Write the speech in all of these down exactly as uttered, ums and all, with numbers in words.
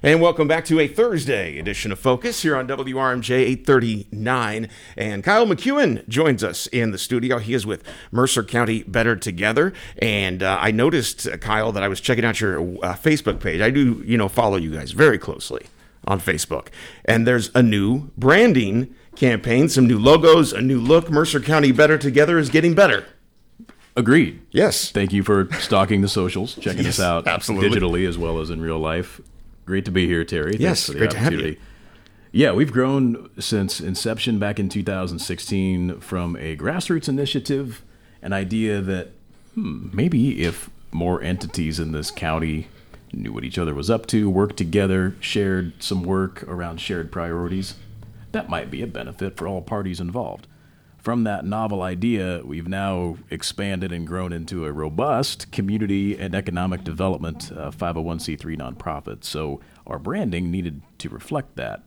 And welcome back to a Thursday edition of Focus here on W R M J eight thirty-nine. And Kyle McEwen joins us in the studio. He is with Mercer County Better Together. And uh, I noticed, uh, Kyle, that I was checking out your uh, Facebook page. I do, you know, follow you guys very closely on Facebook. And there's a new branding campaign, some new logos, a new look. Mercer County Better Together is getting better. Agreed. Yes. Thank you for stalking the socials, checking Yes, us out absolutely. digitally as well as in real life. Great to be here, Terry. Thanks Yes, for the great to have you. opportunity. Yeah, we've grown since inception back in two thousand sixteen from a grassroots initiative, an idea that hmm, maybe if more entities in this county knew what each other was up to, worked together, shared some work around shared priorities, that might be a benefit for all parties involved. From that novel idea, we've now expanded and grown into a robust community and economic development uh, five oh one c three nonprofit. So our branding needed to reflect that.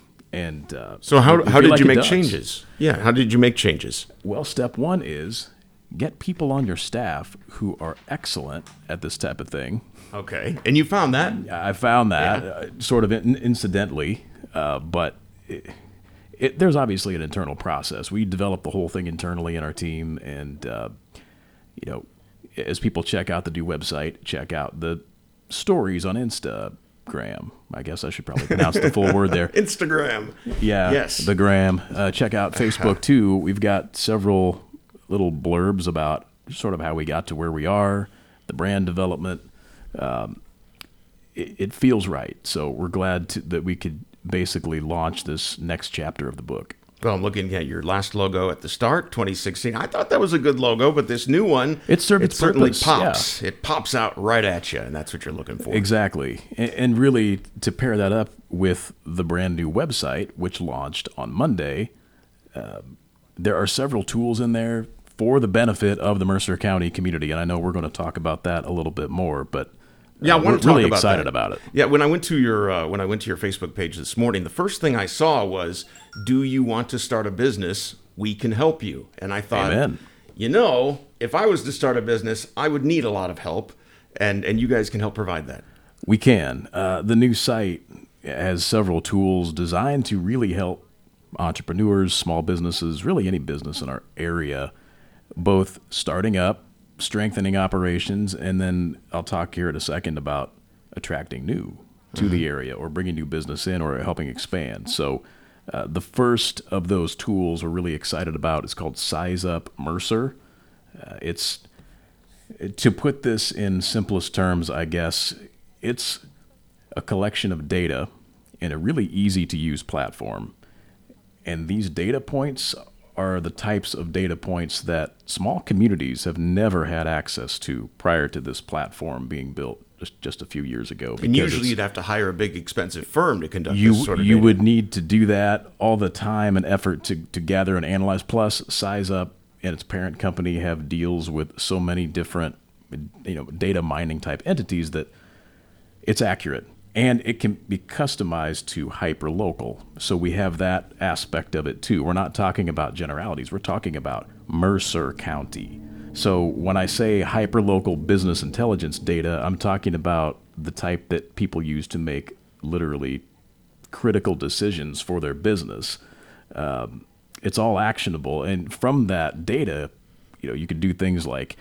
And uh, So how, we how feel did like you it make does. changes? Yeah, how did you make changes? Well, step one is get people on your staff who are excellent at this type of thing. Okay. And you found that? I found that Yeah. uh, sort of in- incidentally, uh, but it, it, there's obviously an internal process. We developed the whole thing internally in our team, and uh, you know, as people check out the new website, check out the stories on Instagram. I guess I should probably pronounce the full word there. Instagram. Yeah, Yes. the gram. Uh, check out Facebook too. We've got several little blurbs about sort of how we got to where we are, the brand development. Um, it, it feels right. So we're glad to, that we could basically launch this next chapter of the book. Well, I'm looking at your last logo at the start, twenty sixteen. I thought that was a good logo, but this new one, It served it its certainly purpose, pops. It pops out right at you, and that's what you're looking for. Exactly. And, and really, to pair that up with the brand new website, which launched on Monday, uh, there are several tools in there for the benefit of the Mercer County community. And I know we're going to talk about that a little bit more, but uh, Yeah, I want we're to talk really about excited that. about it. Yeah, when I went to your uh, when I went to your Facebook page this morning, the first thing I saw was, "Do you want to start a business? We can help you." And I thought, Amen. you know, if I was to start a business, I would need a lot of help, and and you guys can help provide that. We can. Uh, the new site has several tools designed to really help entrepreneurs, small businesses, really any business in our area, both starting up, strengthening operations, and then I'll talk here in a second about attracting new to Mm-hmm. the area or bringing new business in or helping expand. So uh, the first of those tools we're really excited about is called Size Up Mercer. Uh, it's to put this in simplest terms, I guess, it's a collection of data in a really easy to use platform. And these data points are the types of data points that small communities have never had access to prior to this platform being built just, just a few years ago. And because usually it's- you'd have to hire a big, expensive firm to conduct you this sort of you data. would need to do that all the time and effort to, to gather and analyze. Plus, Size Up and its parent company have deals with so many different, you know, data mining type entities that it's accurate and it can be customized to hyper local. So we have that aspect of it too. We're not talking about generalities. We're talking about Mercer County. So when I say hyper local business intelligence data, I'm talking about the type that people use to make literally critical decisions for their business. Um, it's all actionable, and from that data, you know, you could do things like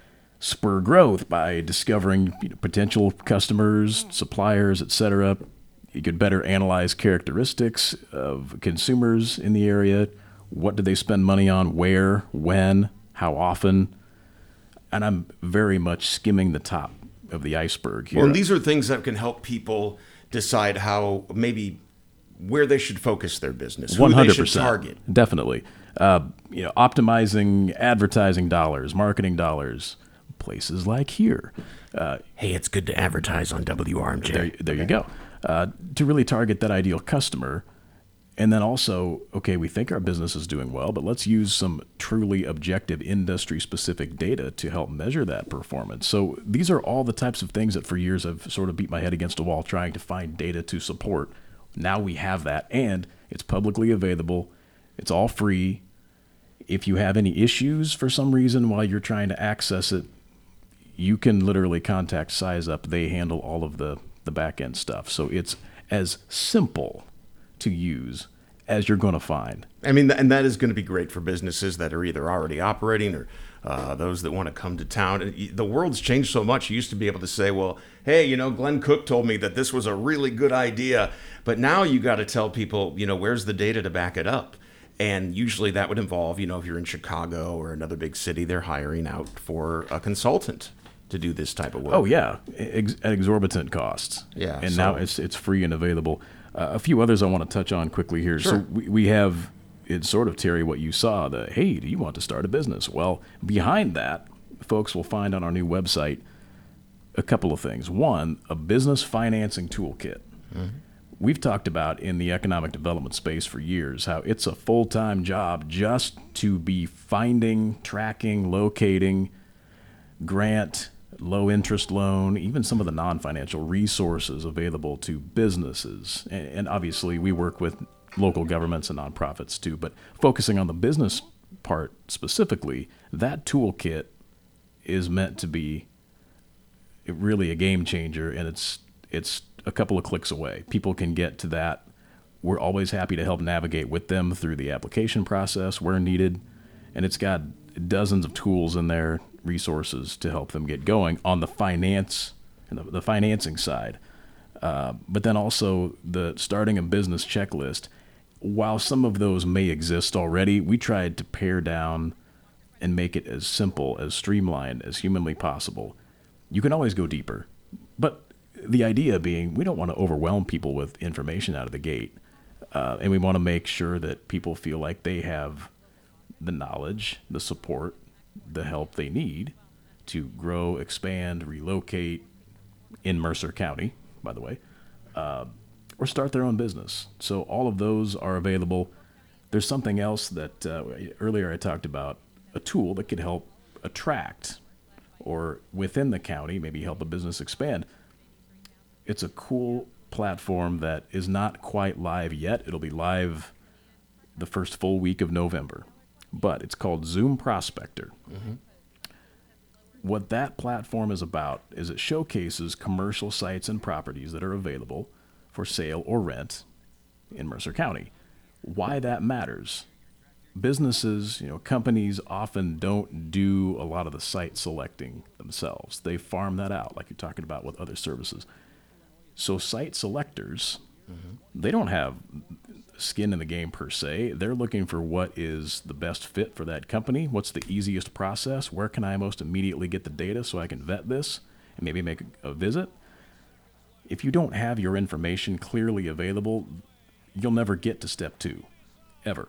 spur growth by discovering, you know, potential customers, suppliers, et cetera. You could better analyze characteristics of consumers in the area. What do they spend money on? Where? When? How often? And I'm very much skimming the top of the iceberg here. Well, and these are things that can help people decide how maybe where they should focus their business, who one hundred they percent should target. Definitely. Uh, you know, optimizing advertising dollars, marketing dollars, places like here. Uh, Hey, it's good to advertise on W R M J. there, there you go. Uh, to really target that ideal customer. And then also, okay, we think our business is doing well, but let's use some truly objective industry-specific data to help measure that performance. So these are all the types of things that for years I've sort of beat my head against a wall trying to find data to support. Now we have that, and it's publicly available. It's all free. If you have any issues for some reason while you're trying to access it, you can literally contact Size Up. They handle all of the, the back end stuff. So it's as simple to use as you're going to find. I mean, and that is going to be great for businesses that are either already operating or uh, those that want to come to town. And the world's changed so much. You used to be able to say, well, hey, you know, Glenn Cook told me that this was a really good idea. But now you got to tell people, you know, where's the data to back it up? And usually that would involve, you know, if you're in Chicago or another big city, they're hiring out for a consultant to do this type of work. Oh, yeah, Ex- at exorbitant costs. Yeah. And so- now it's it's free and available. Uh, a few others I want to touch on quickly here. Sure. So we, we have, it's sort of, Terry, what you saw, the, hey, do you want to start a business? Well, behind that, folks will find on our new website a couple of things. One, a business financing toolkit. Mm-hmm. We've talked about in the economic development space for years how it's a full-time job just to be finding, tracking, locating, grant, low-interest loan, even some of the non-financial resources available to businesses. And, and obviously, we work with local governments and nonprofits too. But focusing on the business part specifically, that toolkit is meant to be really a game changer, and it's it's a couple of clicks away. People can get to that. We're always happy to help navigate with them through the application process where needed, and it's got dozens of tools in there, resources to help them get going on the finance and the, the financing side. Uh, but then also the starting a business checklist. While some of those may exist already, we tried to pare down and make it as simple, as streamlined as humanly possible. You can always go deeper, but the idea being we don't want to overwhelm people with information out of the gate, uh, and we want to make sure that people feel like they have the knowledge, the support, the help they need to grow, expand, relocate in Mercer County, by the way, uh, or start their own business. So all of those are available. There's something else that uh, earlier I talked about, a tool that could help attract or within the county, maybe help a business expand. It's a cool platform that is not quite live yet. It'll be live the first full week of November, but it's called Zoom Prospector. Mm-hmm. What that platform is about is it showcases commercial sites and properties that are available for sale or rent in Mercer County. Why that matters. Businesses, you know, companies often don't do a lot of the site selecting themselves. They farm that out, like you're talking about with other services. So site selectors, mm-hmm. they don't have skin in the game per se. They're looking for what is the best fit for that company. What's the easiest process? Where can I most immediately get the data so I can vet this and maybe make a, a visit? If you don't have your information clearly available, you'll never get to step two, ever.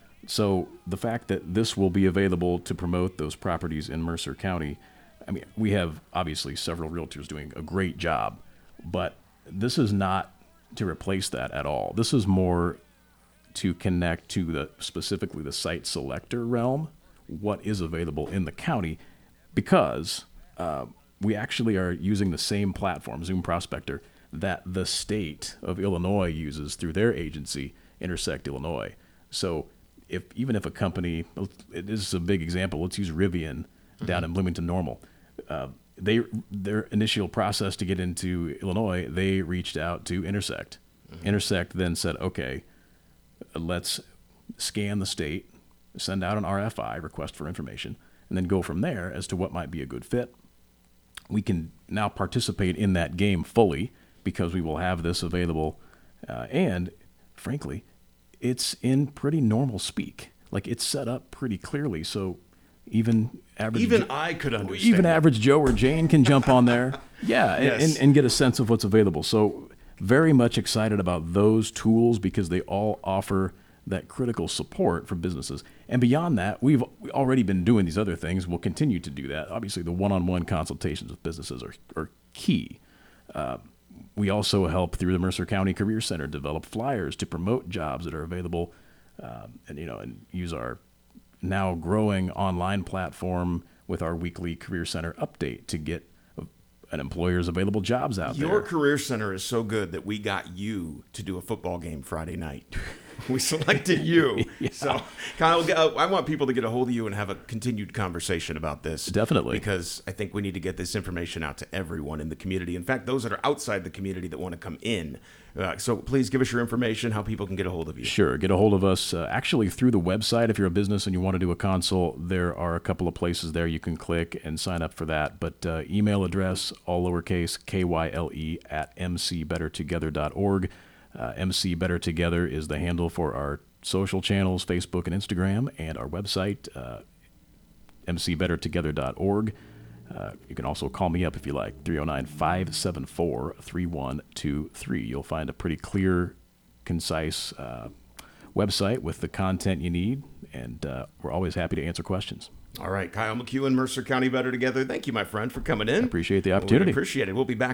So the fact that this will be available to promote those properties in Mercer County, I mean, we have obviously several realtors doing a great job, but this is not to replace that at all. This is more to connect to the specifically the site selector realm, what is available in the county, because uh, we actually are using the same platform, Zoom Prospector, that the state of Illinois uses through their agency, Intersect Illinois. So if even if a company, it is a big example, let's use Rivian mm-hmm. down in Bloomington Normal. Uh, they their initial process to get into Illinois, they reached out to Intersect. Mm-hmm. Intersect then said, okay, let's scan the state, send out an R F I, request for information, and then go from there as to what might be a good fit. We can now participate in that game fully because we will have this available. Uh, and frankly, it's in pretty normal speak. Like it's set up pretty clearly. So even average even Jo- I could understand. Even that. average Joe or Jane can jump on there. Yeah, Yes. and, and get a sense of what's available. So very much excited about those tools because they all offer that critical support for businesses. And beyond that, we've already been doing these other things. We'll continue to do that. Obviously, the one-on-one consultations with businesses are, are key. Uh, we also help through the Mercer County Career Center develop flyers to promote jobs that are available, uh, and you know, and use our now growing online platform with our weekly Career Center update to get an employer's available jobs out Your there. Your Career Center is so good that we got you to do a football game Friday night. We selected you Yeah. So, Kyle, uh, I want people to get a hold of you and have a continued conversation about this. Definitely. Because I think we need to get this information out to everyone in the community. In fact, those that are outside the community that want to come in. Uh, so please give us your information, how people can get a hold of you. Sure. Get a hold of us uh, actually through the website. If you're a business and you want to do a consult, there are a couple of places there you can click and sign up for that. But uh, email address, all lowercase, K Y L E, at m c better together dot org. Uh, M C Better Together is the handle for our social channels, Facebook and Instagram, and our website, uh, m c better together dot org. Uh, you can also call me up if you like, three oh nine, five seven four, three one two three. You'll find a pretty clear, concise uh, website with the content you need, and uh, we're always happy to answer questions. All right, Kyle McEwen, Mercer County Better Together. Thank you, my friend, for coming in. I appreciate the opportunity. We appreciate it. We'll be back